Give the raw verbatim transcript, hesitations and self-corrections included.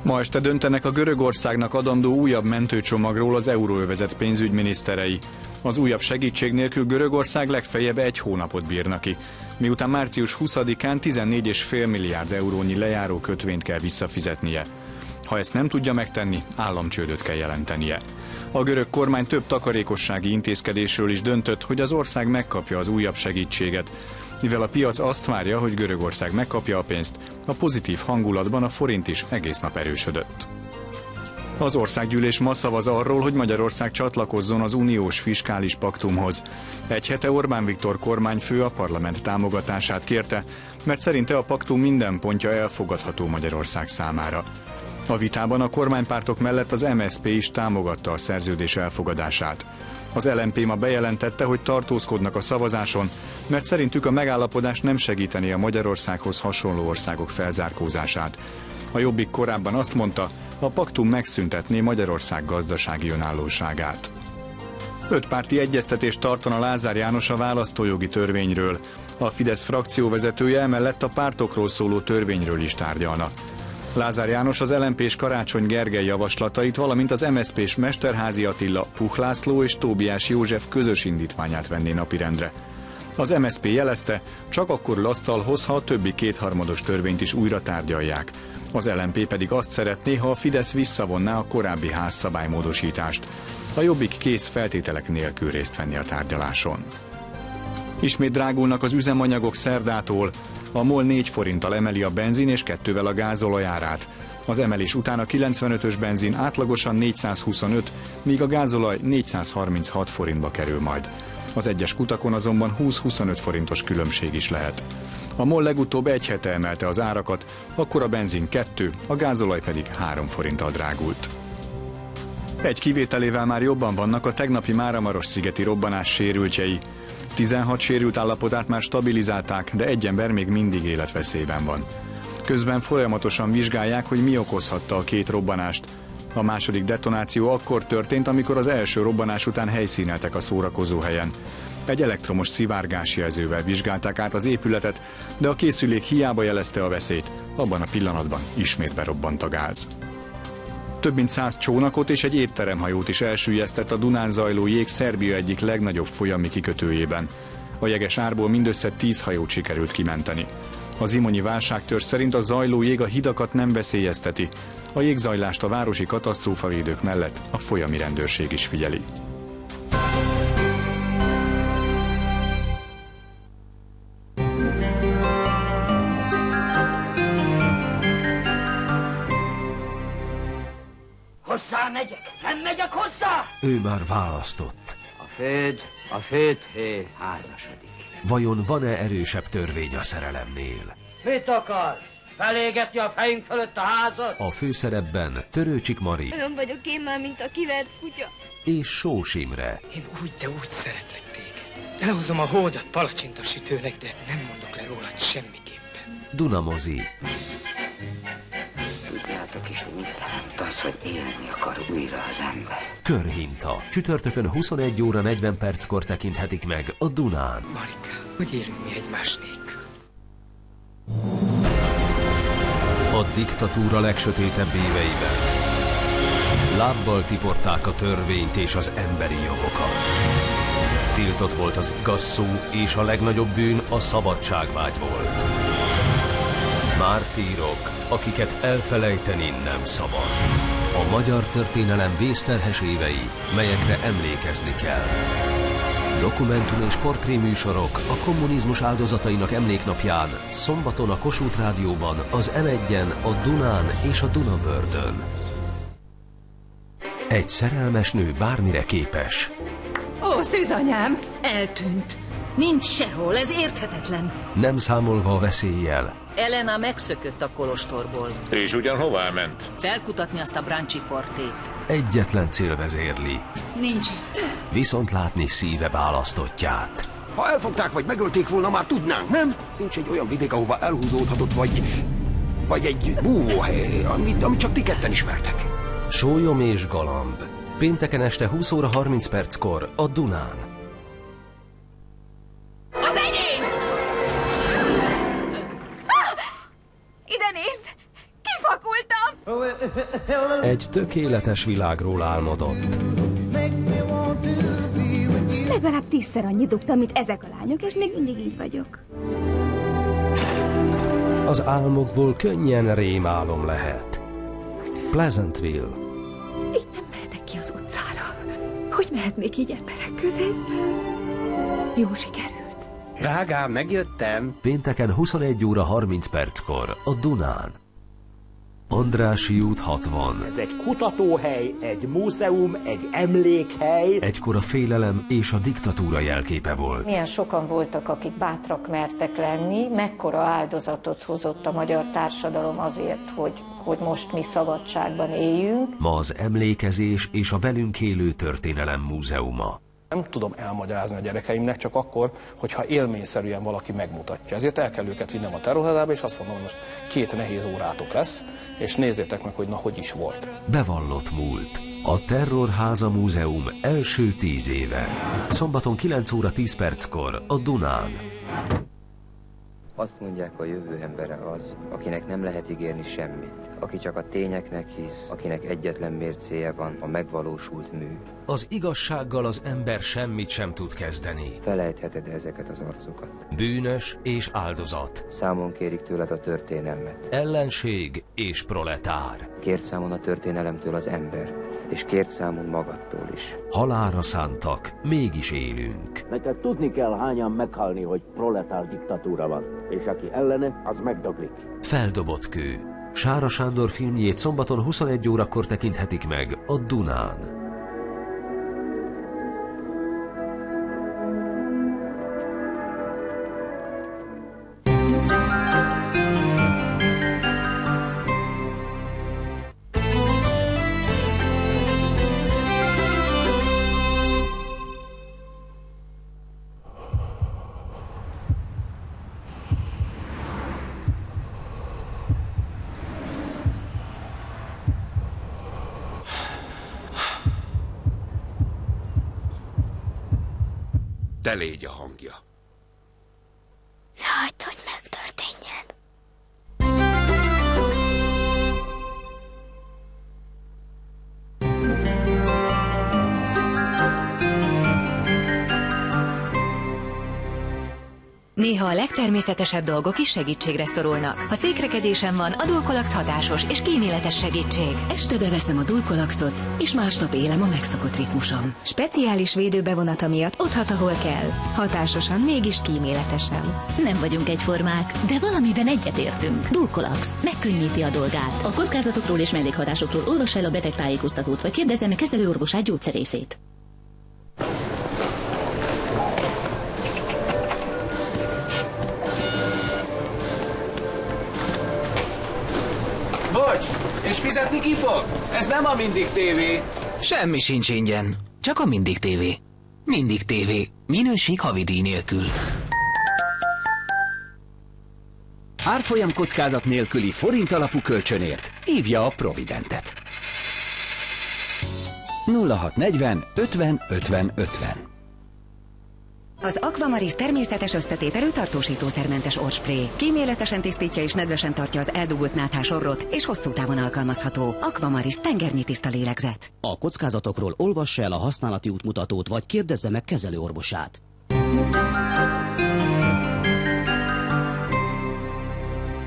Ma este döntenek a Görögországnak adandó újabb mentőcsomagról az euróövezet pénzügyminiszterei. Az újabb segítség nélkül Görögország legfeljebb egy hónapot bírna ki, miután március huszadikán tizennégy egész öt milliárd eurónyi lejáró kötvényt kell visszafizetnie. Ha ezt nem tudja megtenni, államcsődöt kell jelentenie. A görög kormány több takarékossági intézkedésről is döntött, hogy az ország megkapja az újabb segítséget. Mivel a piac azt várja, hogy Görögország megkapja a pénzt, a pozitív hangulatban a forint is egész nap erősödött. Az országgyűlés ma szavaz arról, hogy Magyarország csatlakozzon az uniós fiskális paktumhoz. Egy hete Orbán Viktor kormányfő a parlament támogatását kérte, mert szerinte a paktum minden pontja elfogadható Magyarország számára. A vitában a kormánypártok mellett az em es zé pé is támogatta a szerződés elfogadását. Az el em pé ma bejelentette, hogy tartózkodnak a szavazáson, mert szerintük a megállapodás nem segítené a Magyarországhoz hasonló országok felzárkózását. A Jobbik korábban azt mondta, a paktum megszüntetné Magyarország gazdasági önállóságát. Ötpárti egyeztetést tartana Lázár János a választójogi törvényről. A Fidesz frakcióvezetője emellett a pártokról szóló törvényről is tárgyalna. Lázár János az el em pés Karácsony Gergely javaslatait, valamint az em es zé pés Mesterházy Attila, Puch László és Tóbiás József közös indítványát venné napirendre. Az em es zé pé jelezte, csak akkor ül asztalhoz, ha a többi kétharmados törvényt is újra tárgyalják. Az el em pé pedig azt szeretné, ha a Fidesz visszavonná a korábbi házszabálymódosítást. A Jobbik kész feltételek nélkül részt venni a tárgyaláson. Ismét drágulnak az üzemanyagok szerdától. A MOL négy forinttal emeli a benzin és kettővel a gázolaj árát. Az emelés után a kilencvenötös benzin átlagosan négyszázhuszonöt, míg a gázolaj négyszázharminchat forintba kerül majd. Az egyes kutakon azonban húsz-huszonöt forintos különbség is lehet. A MOL legutóbb egy hete emelte az árakat, akkor a benzin kettő, a gázolaj pedig három forinttal drágult. Egy kivételével már jobban vannak a tegnapi Máramaros-szigeti robbanás sérültjei. tizenhat sérült állapotát már stabilizálták, de egy ember még mindig életveszélyben van. Közben folyamatosan vizsgálják, hogy mi okozhatta a két robbanást. A második detonáció akkor történt, amikor az első robbanás után helyszíneltek a szórakozóhelyen. Egy elektromos szivárgásjelzővel vizsgálták át az épületet, de a készülék hiába jelezte a veszélyt, abban a pillanatban ismét berobbant a gáz. Több mint száz csónakot és egy étteremhajót is elsüllyesztett a Dunán zajló jég Szerbia egyik legnagyobb folyami kikötőjében. A jeges árból mindössze tíz hajót sikerült kimenteni. A zimonyi válságtőr szerint a zajló jég a hidakat nem veszélyezteti. A jégzajlást a városi katasztrófavédők mellett a folyami rendőrség is figyeli. Hozzá megyek! Nem megyek hozzá! Ő már választott. A föld, a földhő házasodik. Vajon van-e erősebb törvény a szerelemnél? Mit akarsz? Felégetni a fejünk fölött a házat? A főszerepben Törőcsik Mari. Olyan vagyok én már, mint a kivert kutya. És Sós Imre. Én úgy, de úgy szeretlek téged. Elhozom a hódat palacsintasütőnek, de nem mondok le rólad semmiképpen. Dunamozi. Tudjátok is, hogy mit jelent az, hogy élni akar újra az ember. Körhinta. Csütörtökön huszonegy óra negyven perckor tekinthetik meg a Dunán. Marika, hogy élünk mi egymás nélkül? A diktatúra legsötétebb éveiben lábbal tiporták a törvényt és az emberi jogokat. Tiltott volt az igaz szó, és a legnagyobb bűn a szabadságvágy volt. Mártírok, akiket elfelejteni nem szabad. A magyar történelem vészterhes évei, melyekre emlékezni kell. Dokumentum és portréműsorok a kommunizmus áldozatainak emléknapján, szombaton a Kossuth Rádióban, az em egyen, a Dunán és a Dunavördön. Egy szerelmes nő bármire képes. Ó, szűzanyám, eltűnt. Nincs sehol, ez érthetetlen. Nem számolva a veszéllyel. Elena megszökött a kolostorból. És ugyan hová ment? Felkutatni azt a Branchi fortét. Egyetlen cél vezérli. Nincs itt. Viszont látni szíve választottját. Ha elfogták vagy megölték volna, már tudnánk, nem? Nincs egy olyan vidék, ahova elhúzódhatott, vagy... vagy egy búvóhely, amit, amit csak ti ketten ismertek. Sólyom és galamb. Pénteken este húsz óra harminc perckor a Dunán. Az enyém! Ah! Ide nézz! Kifakultam! Egy tökéletes világról álmodott. Legalább tízszer annyit dugtam, mint ezek a lányok, és még mindig így vagyok. Az álmokból könnyen rémálom lehet. Pleasantville. Itt nem mehetek ki az utcára. Hogy mehetnék így emberek közé? Jó sikerült. Drágám, megjöttem. Pénteken huszonegy óra harminc perckor a Dunán. Andrássy út hatvan. Ez egy kutatóhely, egy múzeum, egy emlékhely. Egykor a félelem és a diktatúra jelképe volt. Milyen sokan voltak, akik bátrak mertek lenni, mekkora áldozatot hozott a magyar társadalom azért, hogy, hogy most mi szabadságban éljünk. Ma az emlékezés és a velünk élő történelem múzeuma. Nem tudom elmagyarázni a gyerekeimnek csak akkor, hogyha élményszerűen valaki megmutatja. Ezért el kell őket vinnem a terrorházába, és azt mondom, hogy most két nehéz órátok lesz, és nézzétek meg, hogy na, hogy is volt. Bevallott múlt. A Terrorháza Múzeum első tíz éve. Szombaton kilenc óra tíz perckor a Dunán. Azt mondják, a jövő embere az, akinek nem lehet ígérni semmit, aki csak a tényeknek hisz, akinek egyetlen mércéje van, a megvalósult mű. Az igazsággal az ember semmit sem tud kezdeni. Felejtheted ezeket az arcokat. Bűnös és áldozat. Számon kérik tőled a történelmet. Ellenség és proletár. Kérd számon a történelemtől az embert, és kérd számon magadtól is. Halálra szántak, mégis élünk. Neked tudni kell, hányan meghalni, hogy proletár diktatúra van, és aki ellene, az megdöglik. Feldobott kő. Sára Sándor filmjét szombaton huszonegy órakor tekinthetik meg a Dunán. Te légy a hangja. Ne hagyd, hogy megtörténjen. Néha a legtermészetesebb dolgok is segítségre szorulnak. Ha székrekedésem van, a Dulcolax hatásos és kíméletes segítség. Este beveszem a Dulcolaxot, és másnap élem a megszokott ritmusom. Speciális védőbevonata miatt otthat, ahol kell. Hatásosan, mégis kíméletesen. Nem vagyunk egyformák, de valamiben egyetértünk. Dulcolax megkönnyíti a dolgát. A kockázatokról és mellékhatásokról olvass el a betegtájékoztatót, vagy kérdezze meg kezelőorvosát, gyógyszerészét. Bocs, és fizetni ki fog? Ez nem a Mindig tévé. Semmi sincs ingyen, csak a Mindig tévé. Mindig tévé, minőség havidíj nélkül. Árfolyam kockázat nélküli forint alapú kölcsönért hívja a Providentet. nulla hat negyven ötven ötven ötven. Az Aquamaris természetes összetételű tartósítószermentes orrspré. Kíméletesen tisztítja és nedvesen tartja az eldugult náthás orrot, és hosszú távon alkalmazható. Aquamaris tengernyi tiszta lélegzet. A kockázatokról olvassa el a használati útmutatót, vagy kérdezze meg kezelőorvosát.